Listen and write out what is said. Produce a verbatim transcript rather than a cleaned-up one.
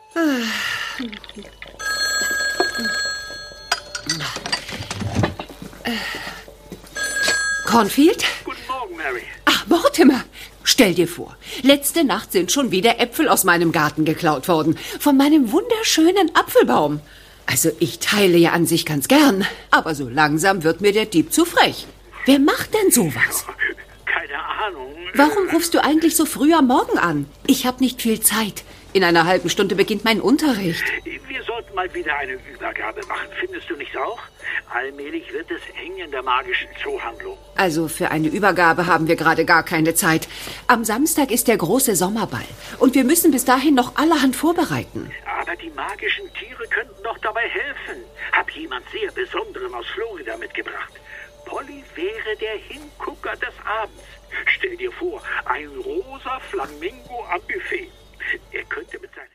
Cornfield? Guten Morgen, Mary. Ach, Mortimer, stell dir vor, letzte Nacht sind schon wieder Äpfel aus meinem Garten geklaut worden. Von meinem wunderschönen Apfelbaum. Also ich teile ja an sich ganz gern, aber so langsam wird mir der Dieb zu frech. Wer macht denn sowas? Keine Ahnung. Warum rufst du eigentlich so früh am Morgen an? Ich habe nicht viel Zeit. In einer halben Stunde beginnt mein Unterricht. Wir sollten mal wieder eine Übergabe machen, findest du nicht auch? Allmählich wird es eng in der magischen Zoohandlung. Also für eine Übergabe haben wir gerade gar keine Zeit. Am Samstag ist der große Sommerball. Und wir müssen bis dahin noch allerhand vorbereiten. Aber die magischen Tiere könnten doch dabei helfen. Hab jemand sehr Besonderen aus Florida mitgebracht. Polly wäre der Hingucker des Abends. Stell dir vor, ein rosa Flamingo am Buffet. Er könnte mit seinem...